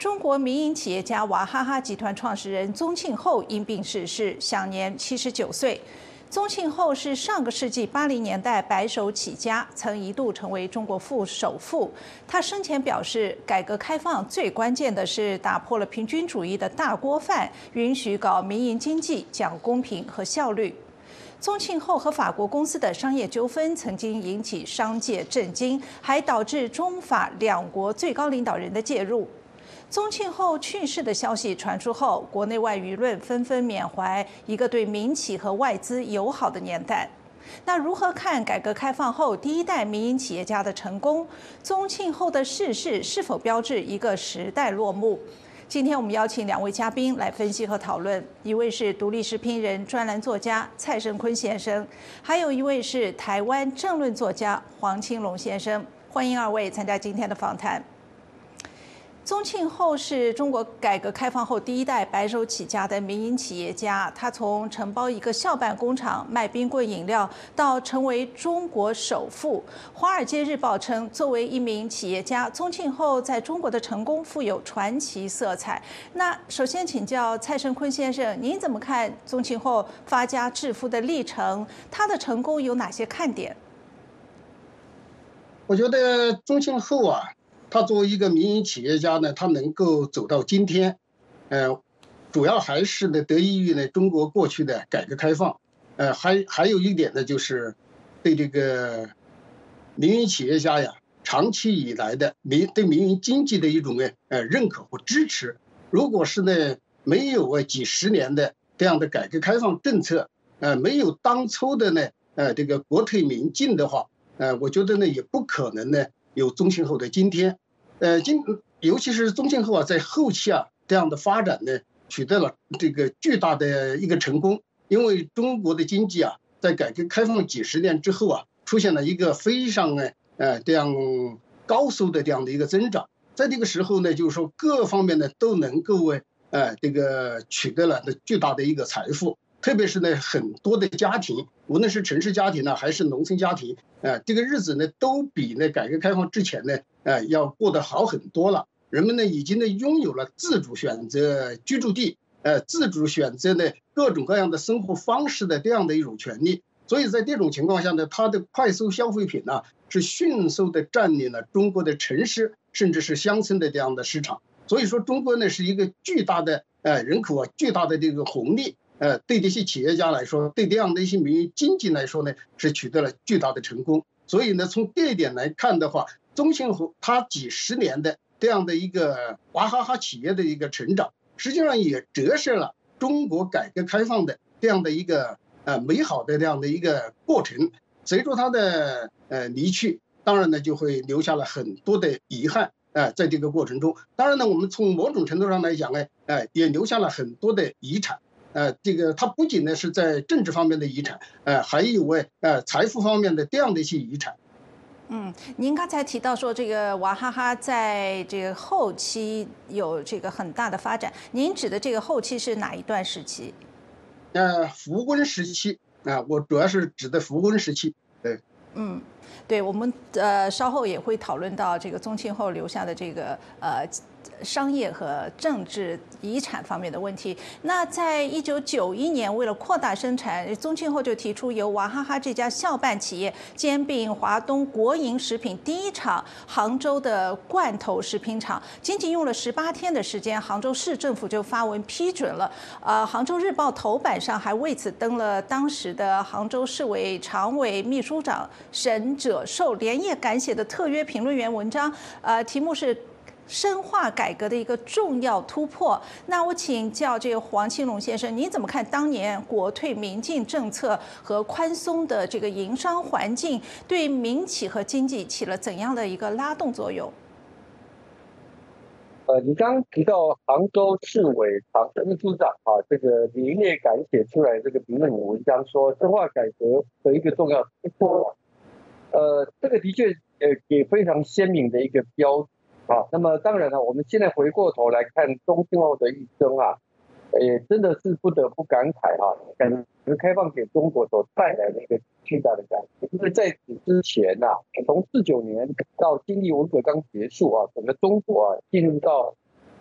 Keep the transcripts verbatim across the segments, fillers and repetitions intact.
中国民营企业家娃哈哈集团创始人宗庆后因病逝世，享年七十九岁。宗庆后是上个世纪八零年代白手起家，曾一度成为中国副首富。他生前表示，改革开放最关键的是打破了平均主义的大锅饭，允许搞民营经济，讲公平和效率。宗庆后和法国公司的商业纠纷曾经引起商界震惊，还导致中法两国最高领导人的介入。宗庆后去世的消息传出后，国内外舆论纷纷缅怀一个对民企和外资友好的年代。那如何看改革开放后第一代民营企业家的成功？宗庆后的逝世是否标志一个时代落幕？今天我们邀请两位嘉宾来分析和讨论，一位是独立时评人、专栏作家蔡胜坤先生，还有一位是台湾政论作家黄青龙先生。欢迎二位参加今天的访谈。宗庆后是中国改革开放后第一代白手起家的民营企业家，他从承包一个校办工厂卖冰棍饮料，到成为中国首富。《华尔街日报》称，作为一名企业家，宗庆后在中国的成功富有传奇色彩。那首先请教蔡胜坤先生，您怎么看宗庆后发家致富的历程？他的成功有哪些看点？ 我觉得宗庆后啊。他作为一个民营企业家呢，他能够走到今天，呃，主要还是呢得益于呢中国过去的改革开放，呃，还还有一点呢就是对这个民营企业家呀长期以来的民对民营经济的一种呢呃认可和支持。如果是呢没有啊几十年的这样的改革开放政策，呃，没有当初的呢呃这个国退民进的话，呃，我觉得呢也不可能呢有宗庆后的今天。呃，今尤其是宗庆后啊，在后期啊这样的发展呢，取得了这个巨大的一个成功。因为中国的经济啊，在改革开放几十年之后啊，出现了一个非常呢呃这样高速的这样的一个增长。在这个时候呢，就是说各方面呢都能够为呃这个取得了巨大的一个财富。特别是呢，很多的家庭，无论是城市家庭呢，还是农村家庭，呃，这个日子呢，都比呢改革开放之前呢，呃，要过得好很多了。人们呢，已经呢拥有了自主选择居住地，呃，自主选择呢各种各样的生活方式的这样的一种权利。所以在这种情况下呢，它的快速消费品呢，是迅速的占领了中国的城市甚至是乡村的这样的市场。所以说，中国呢是一个巨大的呃人口啊，巨大的这个红利。呃，对这些企业家来说，对这样的一些民营经济来说呢，是取得了巨大的成功。所以呢，从这一点来看的话，宗庆后他几十年的这样的一个娃哈哈企业的一个成长，实际上也折射了中国改革开放的这样的一个呃美好的这样的一个过程。随着他的呃离去，当然呢就会留下了很多的遗憾。呃，在这个过程中，当然呢，我们从某种程度上来讲呢，呃，也留下了很多的遗产。呃，这个它不仅呢是在政治方面的遗产，呃，还有为呃财富方面的这样的一些遗产。 嗯，您刚才提到说这个娃哈哈在这个后期有这个很大的发展，您指的这个后期是哪一段时期？ 呃，胡温时期啊、呃，我主要是指的胡温时期。对， 嗯，对，我们呃稍后也会讨论到这个宗庆后留下的这个呃。商业和政治遗产方面的问题。那在一九九一年，为了扩大生产，宗庆后就提出由娃哈哈这家校办企业兼并华东国营食品第一厂杭州的罐头食品厂，仅仅用了十八天的时间，杭州市政府就发文批准了。呃，杭州日报头版上还为此登了当时的杭州市委常委秘书长沈者寿连夜赶写的特约评论员文章，呃，题目是深化改革的一个重要突破。那我请教这个黄青龙先生，您怎么看当年国退民进政策和宽松的这个营商环境对民企和经济起了怎样的一个拉动作用？ 呃，你刚刚提到杭州市委常委秘书长啊，这个连夜赶写出来这个评论文章，说深化改革的一个重要突破。呃，这个的确呃也非常鲜明的一个标。啊，那么当然了，我们现在回过头来看宗庆后的一生啊，也真的是不得不感慨哈、啊，改革开放给中国所带来的一个巨大的改变。因为在此之前呐、啊，从四九年到经历文革刚结束啊，整个中国啊进入到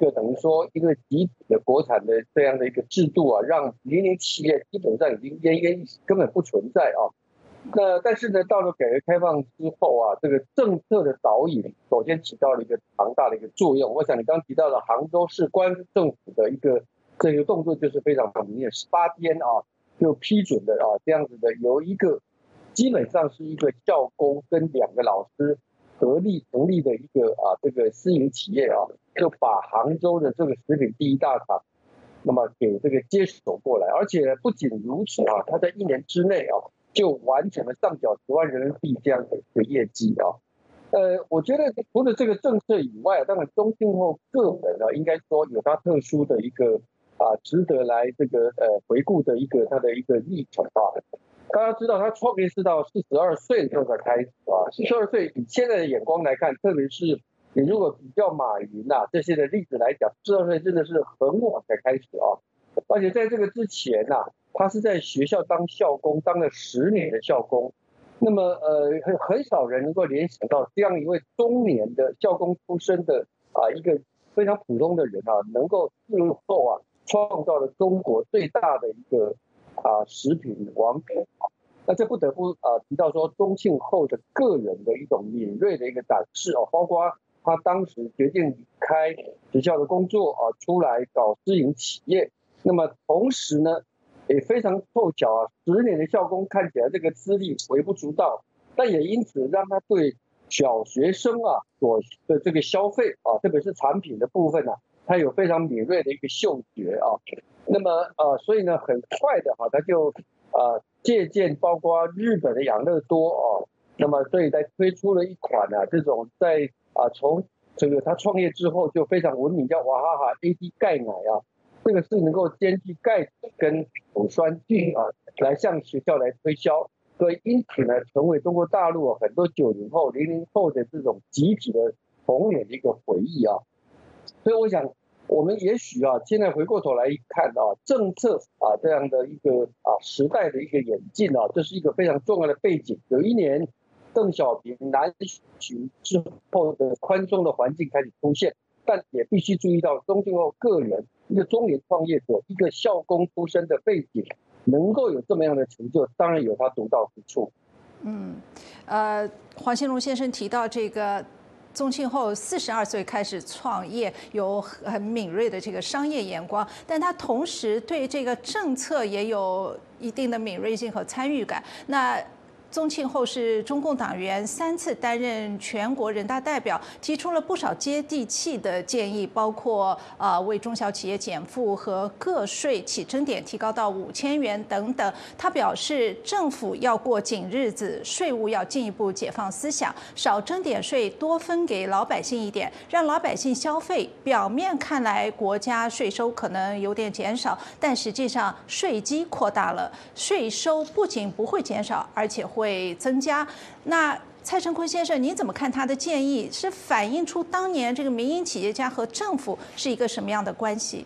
个等于说一个集体的国产的这样的一个制度啊，让民营企业基本上已经奄奄一息，根本不存在啊。那但是呢，到了改革开放之后啊，这个政策的导引首先起到了一个庞大的一个作用。我想你刚刚提到的杭州市官政府的一个这个动作就是非常明显，十八天啊就批准的啊这样子的，由一个基本上是一个教工跟两个老师合力成立的一个啊这个私营企业啊，就把杭州的这个食品第一大厂，那么给这个接手过来，而且不仅如此啊，他在一年之内啊。就完成了上缴十万人民币这样的一个业绩啊，呃，我觉得除了这个政策以外，当然中庆后个人呢，应该说有他特殊的一个啊，值得来这个呃回顾的一个他的一个历程啊。大家知道他创业是到四十二岁的时候才开始啊，四十二岁以现在的眼光来看，特别是你如果比较马云呐、啊、这些的例子来讲，四十二岁真的是很晚才开始啊，而且在这个之前呐、啊。他是在学校当校工，当了十年的校工。那么，呃，很很少人能够联想到这样一位中年的校工出身的啊，一个非常普通的人啊，能够日后啊创造了中国最大的一个啊食品王国。那这不得不啊提到说，中庆后的个人的一种敏锐的一个展示哦，包括他当时决定离开学校的工作啊，出来搞私营企业。那么同时呢，也非常凑巧啊，十年的校工看起来这个资历微不足道，但也因此让他对小学生啊所的这个消费啊，特别是产品的部分啊，他有非常敏锐的一个嗅觉啊。那么呃，所以呢，很快的哈、啊，他就呃借鉴包括日本的养乐多啊，那么所以在推出了一款啊这种在啊从这个他创业之后就非常闻名叫娃哈哈 A D 钙奶啊。这个是能够兼具钙质跟乳酸菌啊，来向学校来推销，所以因此呢，成为中国大陆很多九零后、零零后的这种集体的童年的一个回忆啊。所以我想，我们也许啊，现在回过头来看啊，政策啊这样的一个啊时代的一个演进啊，这是一个非常重要的背景。有一年，邓小平南巡之后的宽松的环境开始出现，但也必须注意到中庆后个人。一个中年创业者，一个校工出身的背景，能够有这么样的成就，当然有他独到之处。 嗯，呃，黄兴隆先生提到这个宗庆后四十二岁开始创业，有很敏锐的这个商业眼光，但他同时对这个政策也有一定的敏锐性和参与感。那宗庆后是中共党员，三次担任全国人大代表，提出了不少接地气的建议，包括呃为中小企业减负和个税起征点提高到五千元等等。他表示，政府要过紧日子，税务要进一步解放思想，少征点税，多分给老百姓一点，让老百姓消费。表面看来，国家税收可能有点减少，但实际上税基扩大了，税收不仅不会减少，而且会。会增加。那蔡成坤先生，您怎么看他的建议？是反映出当年这个民营企业家和政府是一个什么样的关系？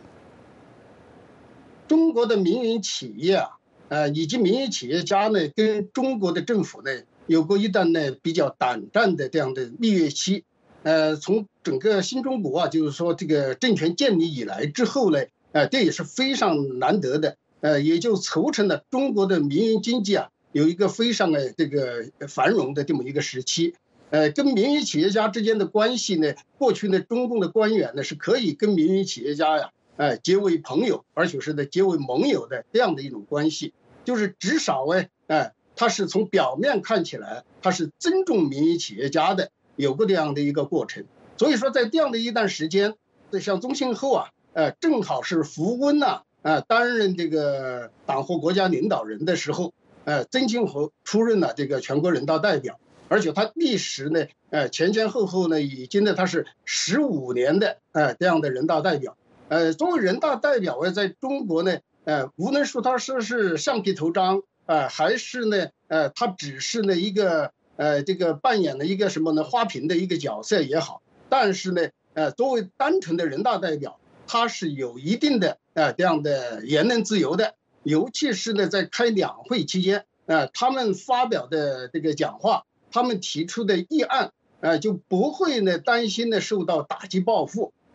中国的民营企业啊，呃，以及民营企业家呢，跟中国的政府呢，有过一段呢比较胆战的这样的蜜月期。呃，从整个新中国啊，就是说这个政权建立以来之后呢，呃，这也是非常难得的，呃，也就促成了中国的民营经济啊。有一个非常的这个繁荣的这么一个时期，呃，跟民营企业家之间的关系呢，过去呢，中共的官员呢是可以跟民营企业家呀，哎，结为朋友，而且是呢结为盟友的这样的一种关系，就是至少哎，哎，他是从表面看起来，他是尊重民营企业家的，有过这样的一个过程。所以说，在这样的一段时间，像宗庆后啊，呃，正好是胡温呐，啊，担任这个党和国家领导人的时候。呃，曾庆红出任了这个全国人大代表，而且他历时呢，呃，前前后后呢，已经呢他是十五年的呃这样的人大代表。呃，作为人大代表呢，在中国呢，呃，无论说他是是橡皮头章啊、呃，还是呢，呃，他只是呢一个呃这个扮演了一个什么呢花瓶的一个角色也好，但是呢，呃，作为单纯的人大代表，他是有一定的呃这样的言论自由的。尤其是呢，在开两会期间，呃，他们发表的这个讲话，他们提出的议案，呃，就不会呢担心呢受到打击报复。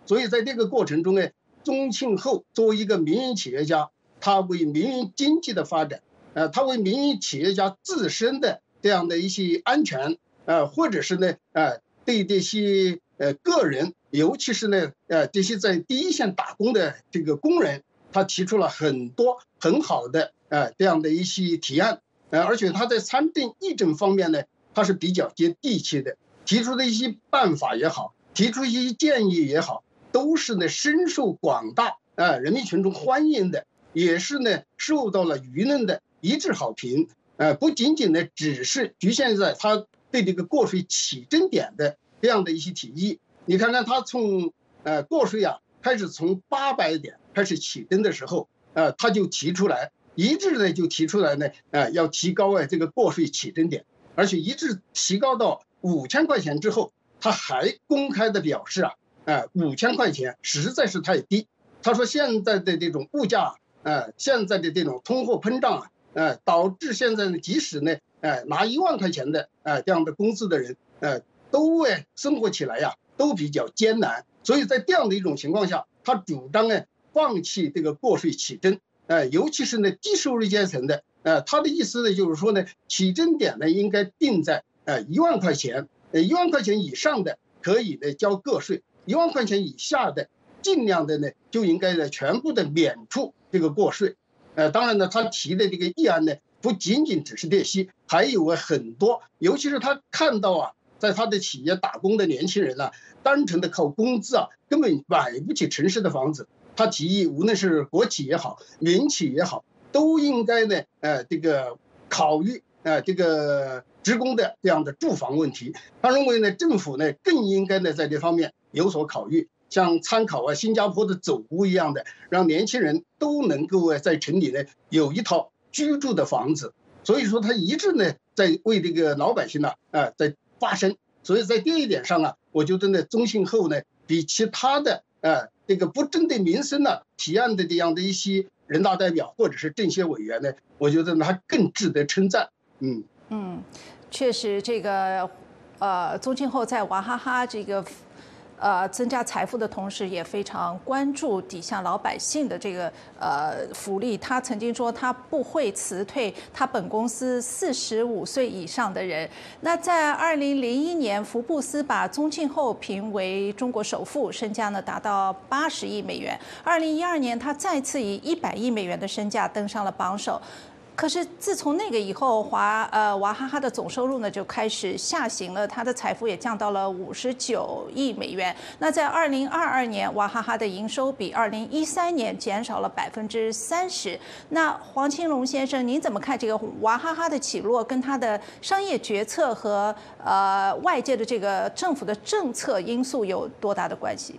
所以在这个过程中呢，宗庆后作为一个民营企业家，他为民营经济的发展，呃，他为民营企业家自身的这样的一些安全，呃，或者是呢，呃，对这些呃个人，尤其是呢，呃，这些在第一线打工的这个工人，他提出了很多很好的呃这样的一些提案，呃，而且他在参政议政方面呢，他是比较接地气的，提出的一些办法也好，提出一些建议也好，都是呢深受广大呃人民群众欢迎的，也是呢受到了舆论的一致好评。呃，不仅仅呢只是局限在他对这个过税起征点的这样的一些提议。你看看他从呃过税啊开始从八百点开始起征的时候，呃他就提出来，一致的就提出来呢，呃要提高啊这个过税起征点，而且一致提高到五千块钱之后，他还公开的表示啊，呃五千块钱实在是太低。他说现在的这种物价，呃现在的这种通货膨胀啊。呃，导致现在呢，即使呢，呃，拿一万块钱的呃这样的工资的人，呃，都呃生活起来呀，都比较艰难。所以在这样的一种情况下，他主张呢放弃这个过税起征，呃，尤其是呢低收入阶层的，呃，他的意思呢就是说呢，起征点呢应该定在呃一万块钱，呃一万块钱以上的可以呢交个税，一万块钱以下的尽量的呢就应该呢全部的免除这个过税。呃，当然呢，他提的这个议案呢，不仅仅只是这些，还有很多，尤其是他看到啊，在他的企业打工的年轻人啊，单纯的靠工资啊，根本买不起城市的房子。他提议，无论是国企也好，民企也好，都应该呢，呃，这个考虑呃这个职工的这样的住房问题。他认为呢，政府呢更应该呢在这方面有所考虑。像参考啊新加坡的走屋一样的，让年轻人都能够在城里呢有一套居住的房子。所以说他一直呢在为这个老百姓呢啊在发声。所以在这一点上啊，我觉得呢宗庆后呢比其他的呃这个不针对民生呢提案的这样的一些人大代表或者是政协委员呢，我觉得呢他更值得称赞。嗯嗯，确实这个呃宗庆后在娃哈哈这个。呃，增加财富的同时，也非常关注底下老百姓的这个呃福利。他曾经说，他不会辞退他本公司四十五岁以上的人。那在二零零一年，福布斯把宗庆后评为中国首富，身价呢达到八十亿美元。二零一二年，他再次以一百亿美元的身价登上了榜首。可是自从那个以后，华呃娃哈哈的总收入呢就开始下行了，他的财富也降到了五十九亿美元。那在二零二二年，娃哈哈的营收比二零一三年减少了百分之三十。那黄青龙先生，您怎么看这个娃哈哈的起落跟他的商业决策和呃外界的这个政府的政策因素有多大的关系？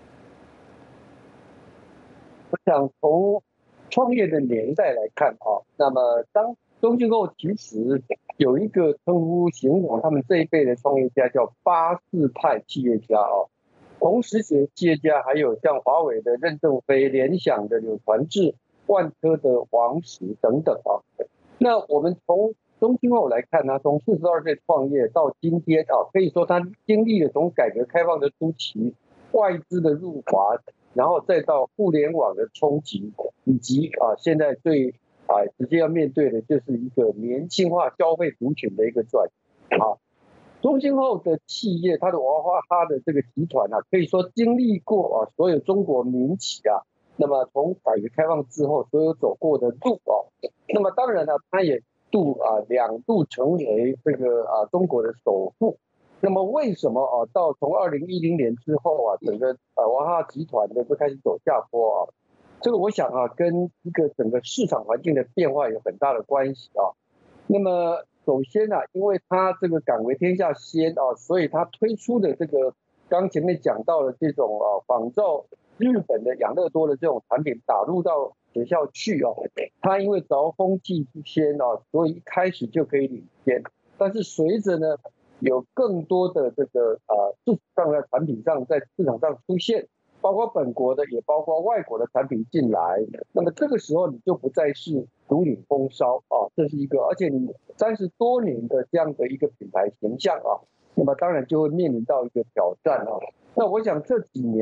我想从创业的年代来看啊，那么当宗庆后其实有一个称呼形容他们这一辈的创业家叫八四派企业家啊，同时期企业家还有像华为的任正非、联想的柳传志、万科的王石等等啊。那我们从宗庆后来看呢，从四十二岁创业到今天啊，可以说他经历了从改革开放的初期，外资的入华。然后再到互联网的冲击，以及啊现在最啊直接要面对的就是一个年轻化消费族群的一个转移啊。宗庆后的企业，它的娃哈哈的这个集团啊，可以说经历过啊所有中国民企啊，那么从改革开放之后所有走过的路啊，那么当然呢，它也度啊两度成为这个啊中国的首富。那么为什么啊？到从二零一零年之后啊，整个呃娃哈哈集团呢就开始走下坡啊？这个我想啊，跟一个整个市场环境的变化有很大的关系啊。那么首先呢、啊，因为它这个敢为天下先啊，所以它推出的这个刚前面讲到的这种啊仿照日本的养乐多的这种产品打入到学校去啊，它因为着风气之先啊，所以一开始就可以领先。但是随着呢，有更多的这个呃市场上的产品上在市场上出现，包括本国的也包括外国的产品进来，那么这个时候你就不再是独领风骚啊，这是一个，而且你三十多年的这样的一个品牌形象啊，那么当然就会面临到一个挑战啊。那我想这几年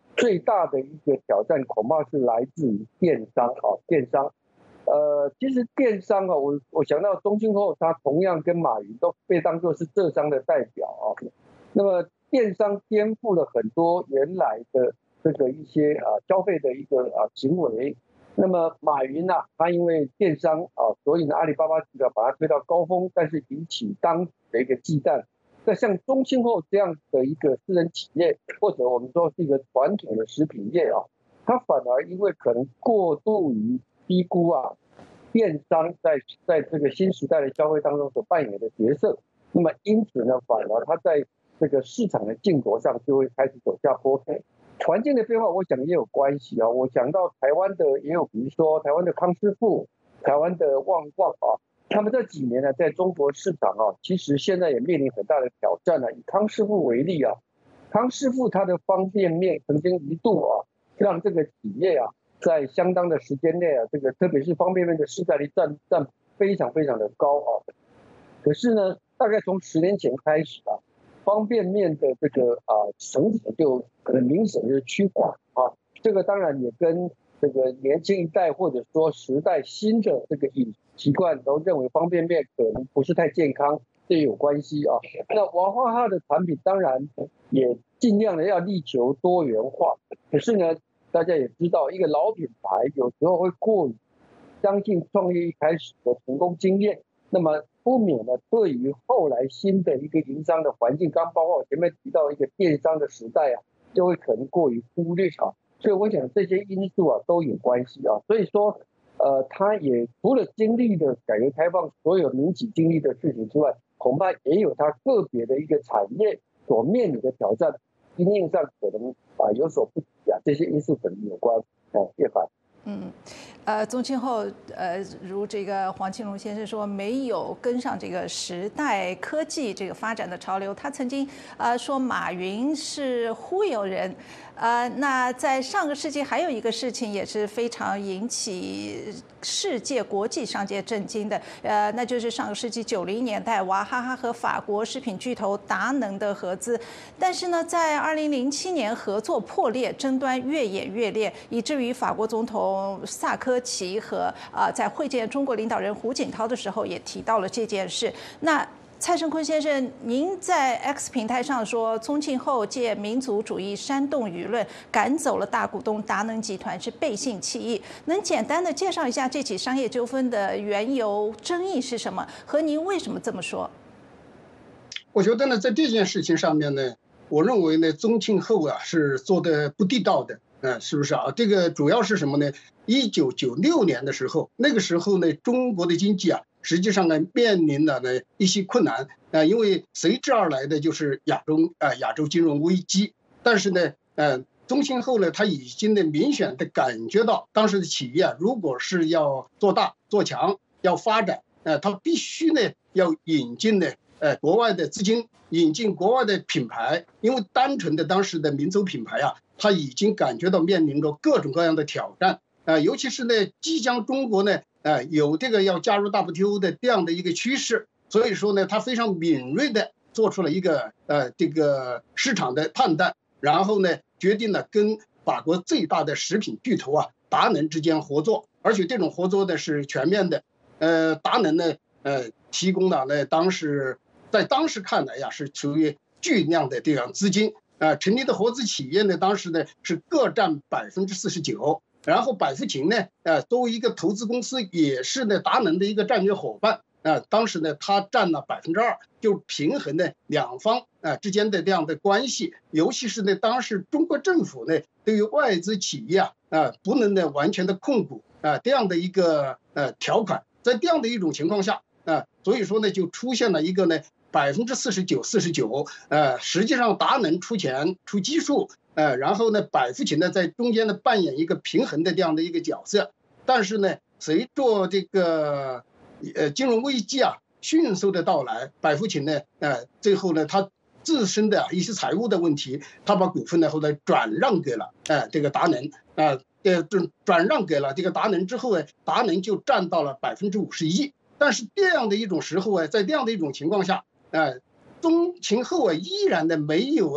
最大的一个挑战恐怕是来自于电商啊，电商。呃，其实电商啊，我我想到中信后，它同样跟马云都被当作是浙商的代表啊。那么电商颠覆了很多原来的这个一些啊消费的一个啊行为。那么马云呐、啊，他因为电商啊，所以呢阿里巴巴集团把它推到高峰，但是引起当时的一个忌惮。那像中信后这样的一个私人企业，或者我们说是一个传统的食品业啊，它反而因为可能过度于低估啊电商在在这个新时代的消费当中所扮演的角色，那么因此呢，反而它在这个市场的竞夺上就会开始走下坡。环境的变化，我想也有关系啊。我想到台湾的也有，比如说台湾的康师傅、台湾的旺旺啊，他们这几年呢，在中国市场啊，其实现在也面临很大的挑战啊。以康师傅为例啊，康师傅它的方便面曾经一度啊，让这个企业啊，在相当的时间内啊，这个特别是方便面的市占率占占非常非常的高啊。可是呢，大概从十年前开始啊，方便面的这个啊成长就可能明显的趋缓啊。这个当然也跟这个年轻一代或者说时代新的这个饮食习惯都认为方便面可能不是太健康，这有关系啊。那娃哈哈的产品当然也尽量的要力求多元化，可是呢，大家也知道，一个老品牌有时候会过于相信创业一开始的成功经验，那么不免呢，对于后来新的一个营商的环境，刚包括我前面提到一个电商的时代啊，就会可能过于忽略啊。所以我想这些因素啊都有关系啊。所以说，呃，他也除了经历的改革开放所有民企经历的事情之外，恐怕也有他个别的一个产业所面临的挑战，经验上可能啊有所不及啊，这些因素可能有关。啊，叶凡。 嗯，呃，宗庆后，呃，如这个黄庆龙先生说，没有跟上这个时代科技这个发展的潮流。他曾经呃说马云是忽悠人，呃，那在上个世纪还有一个事情也是非常引起世界国际商界震惊的，呃，那就是上个世纪九零年代娃哈哈和法国食品巨头达能的合资，但是呢，在二零零七年合作破裂，争端越演越烈，以至于法国总统萨科齐和啊在会见中国领导人胡锦涛的时候也提到了这件事。那蔡胜坤先生，您在 X 平台上说，宗庆后借民族主义煽动舆论，赶走了大股东达能集团是背信弃义。能简单的介绍一下这起商业纠纷的缘由、争议是什么？和您为什么这么说？ 我觉得呢，在这件事情上面呢，我认为呢，宗庆后啊是做的不地道的。嗯，是不是啊？这个主要是什么呢？一九九六年的时候，那个时候呢，中国的经济啊，实际上呢面临了呢一些困难啊，因为随之而来的就是亚洲啊亚洲金融危机。但是呢，呃，宗庆后呢，他已经呢明显的感觉到，当时的企业啊，如果是要做大做强，要发展，呃，他必须呢要引进呢呃国外的资金，引进国外的品牌，因为单纯的当时的民族品牌啊。他已经感觉到面临着各种各样的挑战，呃，尤其是呢，即将中国呢，呃，有这个要加入 W T O 的这样的一个趋势，所以说呢，他非常敏锐的做出了一个呃这个市场的判断，然后呢，决定了跟法国最大的食品巨头啊达能之间合作，而且这种合作呢是全面的，呃，达能呢，呃，提供了呢当时在当时看来呀是属于巨量的这样资金。呃，成立的合资企业呢，当时呢是各占百分之四十九，然后百富勤呢，呃，作为一个投资公司，也是呢达能的一个战略伙伴，呃，当时呢他占了百分之二，就平衡呢两方呃之间的这样的关系，尤其是呢当时中国政府呢对于外资企业啊，呃，不能呢完全的控股啊、呃、这样的一个呃条款，在这样的一种情况下啊、呃，所以说呢就出现了一个呢。百分之四十九，四十九，呃，实际上达能出钱出基数，呃，然后呢，百富勤呢在中间呢扮演一个平衡的这样的一个角色，但是呢，随着这个呃金融危机啊迅速的到来，百富勤呢，呃，最后呢，他自身的一些财务的问题，他把股份呢后来转让给了呃这个达能，呃，呃转让给了这个达能之后呢，达能就占到了百分之五十一，但是这样的一种时候啊，在这样的一种情况下。呃，宗庆后啊，依然的没有哎，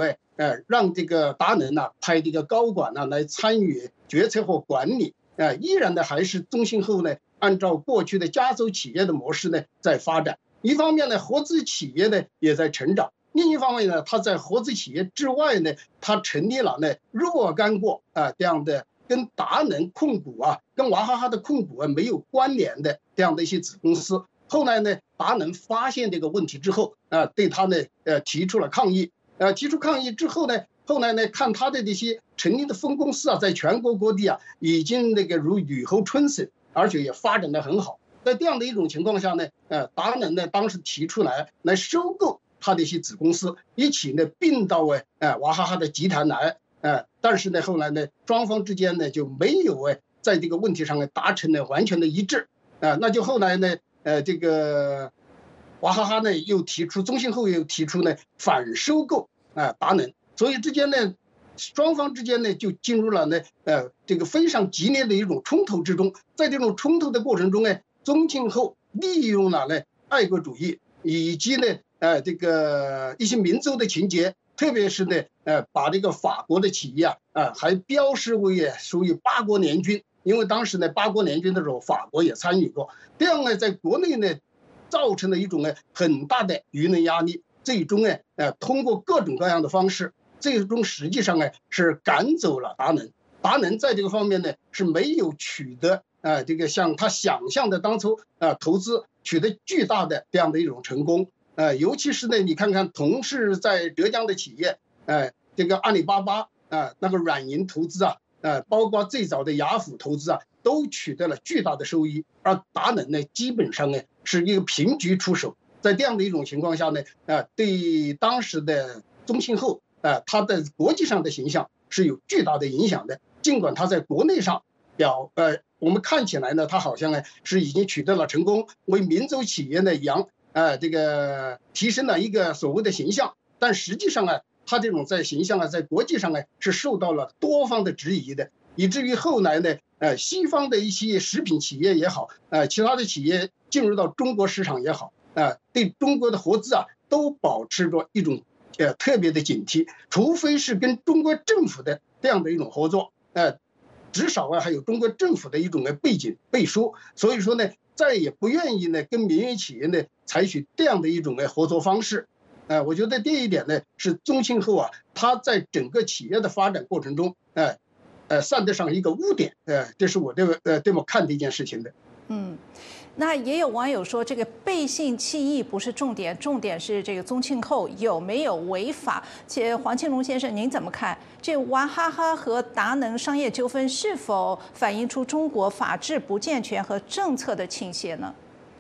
呃，让这个达能呢派这个高管呢来参与决策和管理，呃，依然呢还是中信后呢按照过去的家族企业的模式呢在发展。一方面呢，合资企业呢也在成长；另一方面呢，它在合资企业之外呢，它成立了呢若干个啊、呃、这样的跟达能控股啊、跟娃哈哈的控股啊没有关联的这样的一些子公司。后来呢，达能发现这个问题之后啊、呃，对他呢呃提出了抗议。呃，提出抗议之后呢，后来呢，看他的这些成立的分公司啊，在全国各地啊，已经那个如雨后春笋，而且也发展的很好。在这样的一种情况下呢，呃，达能呢当时提出来来收购他的一些子公司，一起呢并到哎呃娃哈哈的集团来，呃，但是呢后来呢双方之间呢就没有哎在这个问题上呢达成了完全的一致，啊、呃，那就后来呢呃这个娃哈哈呢又提出，中信后又提出呢反收购啊、呃、达能，所以之间呢。双方之间呢，就进入了呢，呃，这个非常激烈的一种冲突之中。在这种冲突的过程中呢，中信后利用了呢爱国主义以及呢，呃，这个一些民族的情节，特别是呢，呃，把这个法国的企业啊，啊、呃，还标示为属于八国联军，因为当时呢，八国联军的时候，法国也参与过。这样呢，在国内呢，造成了一种呢很大的舆论压力。最终呢，呃，通过各种各样的方式。最终实际上呢是赶走了达能，达能在这个方面呢是没有取得呃这个像他想象的当初呃投资取得巨大的这样的一种成功，呃尤其是呢你看看同是在浙江的企业，呃这个阿里巴巴啊、呃、那个软银投资啊，呃包括最早的雅虎投资啊，都取得了巨大的收益，而达能呢基本上呢是一个平局出手。在这样的一种情况下呢，呃对当时的中信后。呃，他在国际上的形象是有巨大的影响的。尽管他在国内上表，呃，我们看起来呢，他好像呢是已经取得了成功，为民族企业呢扬，呃，这个提升了一个所谓的形象。但实际上啊，他这种在形象啊，在国际上呢是受到了多方的质疑的，以至于后来呢，呃，西方的一些食品企业也好，呃，其他的企业进入到中国市场也好，呃，对中国的合资啊，都保持着一种。呃，特别的警惕，除非是跟中国政府的这样的一种合作，呃，至少啊还有中国政府的一种的背景背书，所以说呢，再也不愿意呢跟民营企业呢采取这样的一种的合作方式，呃，我觉得这一点呢是中信后啊，它在整个企业的发展过程中，呃，呃，算得上一个污点，呃，这是我这个呃这么看这件事情的。 嗯。那也有网友说，这个背信弃义不是重点，重点是这个宗庆后有没有违法。且黄庆龙先生，您怎么看？这娃哈哈和达能商业纠纷是否反映出中国法治不健全和政策的倾斜呢？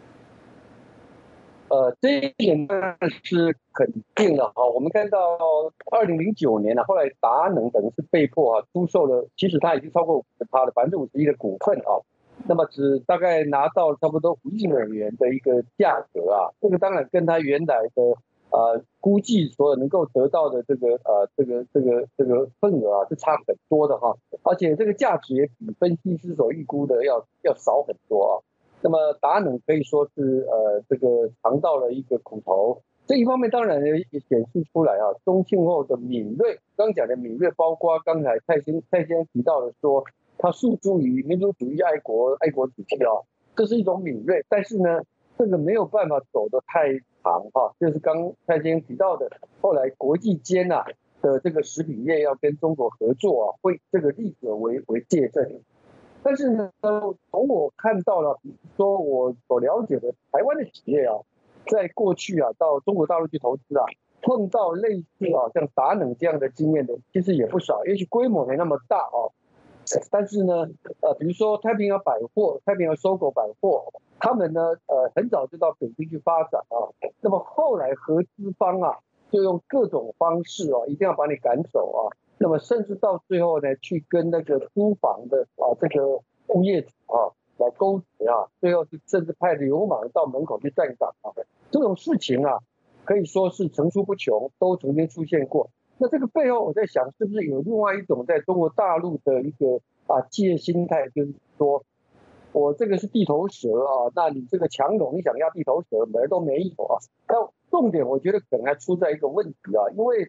呃，这一点呢是肯定的哈。我们看到二零零九年呢，后来达能等于是被迫啊出售了，其实他已经超过五十趴的百分之五十一的股份啊。那么只大概拿到差不多五亿美元的一个价格啊，这个当然跟他原来的呃估计所能够得到的这个呃这个这个这个份额啊是差很多的哈，而且这个价值也比分析师所预估的要要少很多啊。那么达能可以说是呃这个尝到了一个苦头，这一方面当然也显示出来啊，中庆后的敏锐，刚讲的敏锐，包括刚才蔡先蔡先生提到的说。他诉诸于民族主义、爱国、爱国主义啊，这是一种敏锐，但是呢，这个没有办法走得太长哈、啊，就是刚蔡先生提到的，后来国际间啊的这个食品业要跟中国合作啊，会这个例子为为借证。但是呢，从我看到了，比如说我所了解的台湾的企业啊，在过去啊到中国大陆去投资啊，碰到类似啊像达能这样的经验的，其实也不少，也许规模没那么大啊。但是呢，呃，比如说太平洋百货、太平洋搜狗百货，他们呢，呃，很早就到北京去发展啊。那么后来合资方啊，就用各种方式啊，一定要把你赶走啊。那么甚至到最后呢，去跟那个租房的啊这个物业主啊来勾结啊，最后是甚至派流氓到门口去站岗啊。这种事情啊，可以说是层出不穷，都曾经出现过。那这个背后，我在想，是不是有另外一种在中国大陆的一个啊企业心态，就是说，我这个是地头蛇啊，那你这个强龙，你想要地头蛇，门都没有啊。那重点，我觉得可能还出在一个问题啊，因为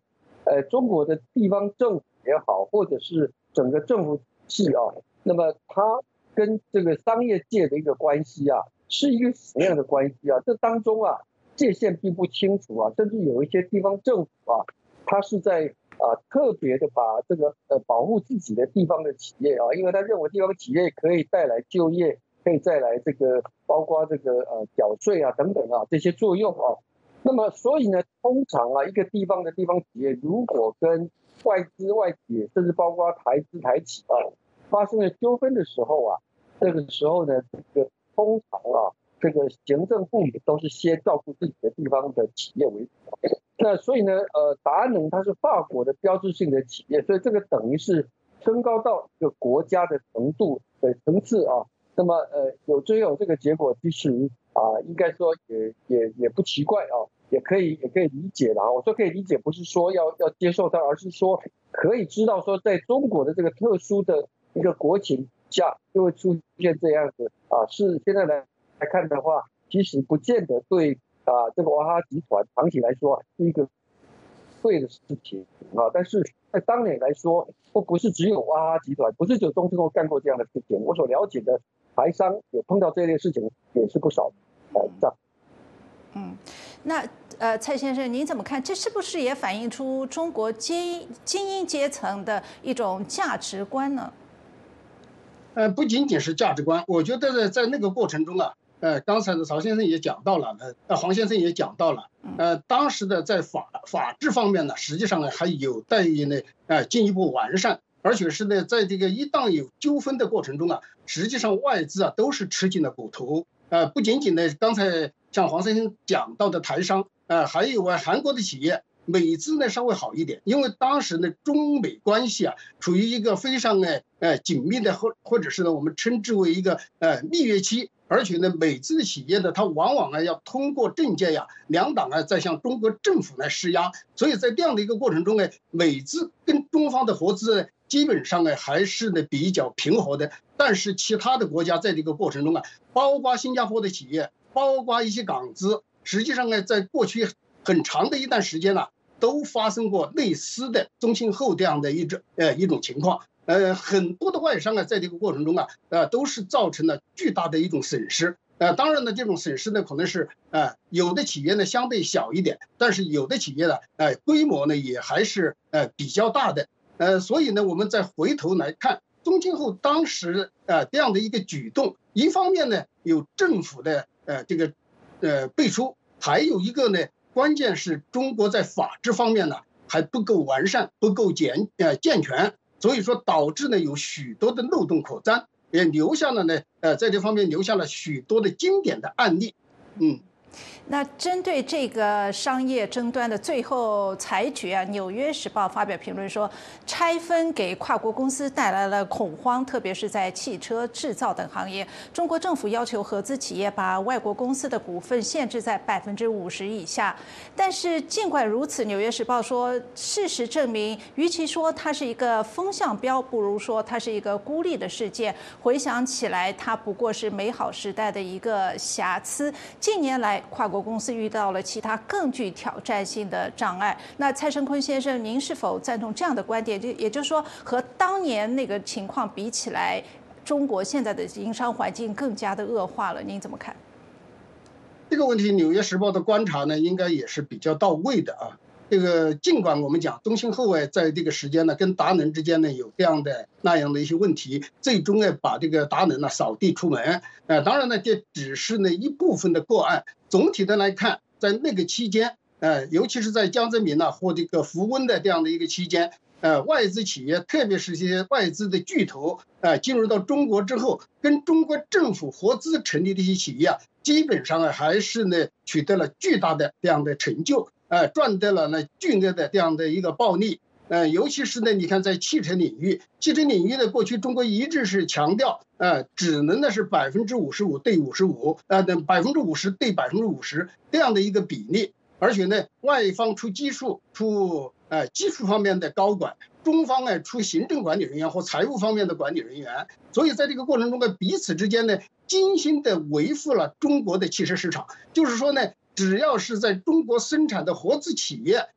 呃，中国的地方政府也好，或者是整个政府体系啊，那么它跟这个商业界的一个关系啊，是一个什么样的关系啊？这当中啊，界限并不清楚啊，甚至有一些地方政府啊，它是在啊特别的把这个呃保护自己的地方的企业啊，因为他认为地方企业可以带来就业，可以带来这个包括这个呃缴税啊等等啊这些作用啊。那么所以呢，通常啊，一个地方的地方企业如果跟外资外企，甚至包括台资台企啊，发生了纠纷的时候啊，这个时候呢，这个通常啊，这个行政部门都是先照顾自己的地方的企业为主。那所以呢，呃，达能它是法国的标志性的企业，所以这个等于是升高到一个国家的程度的层次啊。那么呃，有最后这个结果，其实啊，应该说也也也不奇怪啊。也可以也可以理解啦。我说可以理解，不是说要要接受它，而是说可以知道说，在中国的这个特殊的一个国情下，就会出现这样子啊。是现在来来看的话，其实不见得对啊这个娃哈哈集团长期来说是一个对的事情啊。但是在当年来说，不不是只有娃哈哈集团，不是只有中信后干过这样的事情。我所了解的台商有碰到这类事情也是不少的，呃，这样。 嗯，那呃，蔡先生，您怎么看？这是不是也反映出中国精精英阶层的一种价值观呢？ 呃，不仅仅是价值观，我觉得在在那个过程中啊，呃，刚才的曹先生也讲到了，呃，黄先生也讲到了，呃，当时的在法法治方面呢，实际上呢还有待于呢，呃，进一步完善，而且是呢，在这个一旦有纠纷的过程中啊，实际上外资啊都是吃尽了苦头，呃，不仅仅呢，刚才像黄先生讲到的台商，呃，还有啊韩国的企业。美资呢稍微好一点，因为当时呢中美关系啊处于一个非常呢呃紧密的或或者是呢我们称之为一个呃蜜月期，而且呢美资的企业呢它往往呢要通过政界呀两党啊在向中国政府来施压，所以在这样的一个过程中呢，美资跟中方的合资呢基本上呢还是呢比较平和的，但是其他的国家在这个过程中啊，包括新加坡的企业，包括一些港资，实际上呢在过去很长的一段时间呢、啊。都发生过类似的中信后这样的一种呃一种情况，呃，很多的外商啊，在这个过程中啊，呃，都是造成了巨大的一种损失。呃，当然呢，这种损失呢，可能是呃有的企业呢相对小一点，但是有的企业呢，呃，规模呢也还是呃比较大的。呃，所以呢，我们再回头来看中信后当时呃这样的一个举动，一方面呢有政府的呃这个呃背书，还有一个呢。关键是中国在法治方面呢还不够完善，不够健呃健全，所以说导致呢有许多的漏洞可钻，也留下了呢呃在这方面留下了许多的经典的案例，嗯。 那针对这个商业争端的最后裁决啊，《纽约时报》发表评论说，拆分给跨国公司带来了恐慌，特别是在汽车制造等行业。中国政府要求合资企业把外国公司的股份限制在百分之五十以下。但是尽管如此，《纽约时报》说，事实证明，与其说它是一个风向标，不如说它是一个孤立的事件。回想起来，它不过是美好时代的一个瑕疵。近年来，跨国公司遇到了其他更具挑战性的障碍。那蔡胜坤先生，您是否赞同这样的观点？就也就是说，和当年那个情况比起来，中国现在的营商环境更加的恶化了，您怎么看？ 这个问题，《纽约时报》的观察呢，应该也是比较到位的啊。这个尽管我们讲中信后卫在这个时间呢，跟达能之间呢有这样的那样的一些问题，最终呢把这个达能呢扫地出门。呃，当然呢，这只是呢一部分的个案。总体的来看，在那个期间，呃，尤其是在江泽民呢或这个福温的这样的一个期间，呃，外资企业，特别是一些外资的巨头，呃，进入到中国之后，跟中国政府合资成立的一些企业啊，基本上啊还是呢取得了巨大的这样的成就。呃，赚得了呢巨额的这样的一个暴利，呃，尤其是呢，你看在汽车领域，汽车领域呢，过去中国一直是强调，呃，只能呢是百分之五十五对五十五，呃，百分之五十对百分之五十这样的一个比例，而且呢，外方出技术、出呃技术方面的高管，中方呢出行政管理人员或财务方面的管理人员，所以在这个过程中呢，彼此之间呢，精心的维护了中国的汽车市场，就是说呢。只要是在中国生产的合资企业，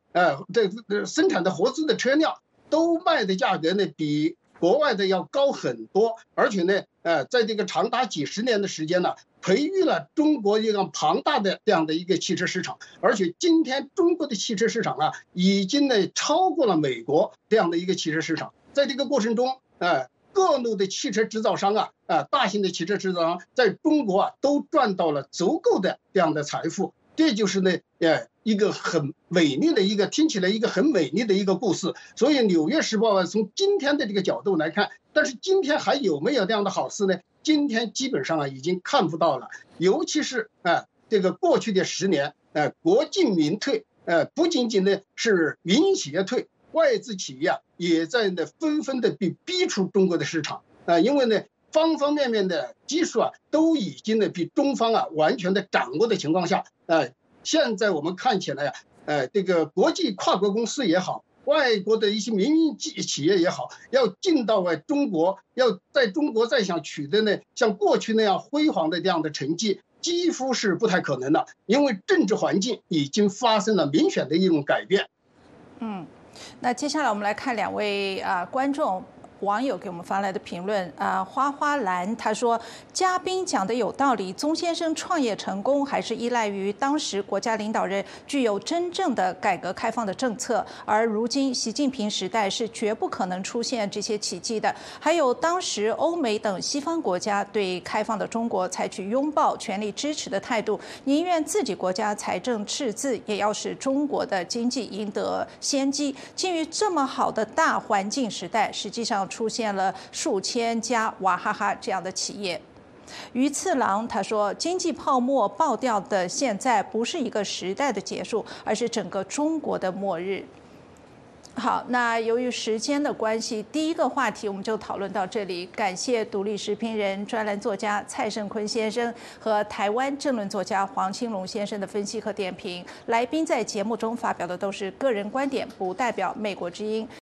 呃，这这生产的合资的车辆都卖的价格呢比国外的要高很多，而且呢，呃，在这个长达几十年的时间呢，培育了中国一个庞大的这样的一个汽车市场，而且今天中国的汽车市场啊，已经呢超过了美国这样的一个汽车市场。在这个过程中，呃，各路的汽车制造商啊，啊、呃，大型的汽车制造商在中国啊都赚到了足够的这样的财富。这就是呢，呃，一个很美丽的一个，听起来一个很美丽的一个故事。所以《纽约时报》啊，从今天的这个角度来看，但是今天还有没有这样的好事呢？今天基本上啊，已经看不到了。尤其是啊、呃，这个过去的十年，呃，国进民退，呃，不仅仅呢是民营企业退，外资企业啊也在呢纷纷的被逼出中国的市场啊、呃，因为呢。方方面面的技术啊，都已经呢比中方啊完全的掌握的情况下，呃，现在我们看起来呀、啊，呃，这个国际跨国公司也好，外国的一些民营企业也好，要进到外中国，要在中国再想取得呢像过去那样辉煌的这样的成绩，几乎是不太可能的，因为政治环境已经发生了明显的一种改变。 嗯，那接下来我们来看两位啊、呃、观众。网友给我们发来的评论啊，花花蓝他说，嘉宾讲的有道理，宗先生创业成功还是依赖于当时国家领导人具有真正的改革开放的政策，而如今习近平时代是绝不可能出现这些奇迹的。还有当时欧美等西方国家对开放的中国采取拥抱、全力支持的态度，宁愿自己国家财政赤字，也要使中国的经济赢得先机。基于这么好的大环境时代，实际上出现了数千家娃哈哈这样的企业。鱼次郎他说，经济泡沫爆掉的现在不是一个时代的结束，而是整个中国的末日。好，那由于时间的关系，第一个话题我们就讨论到这里。感谢独立时评人、专栏作家蔡胜坤先生和台湾政论作家黄青龙先生的分析和点评。来宾在节目中发表的都是个人观点，不代表美国之音。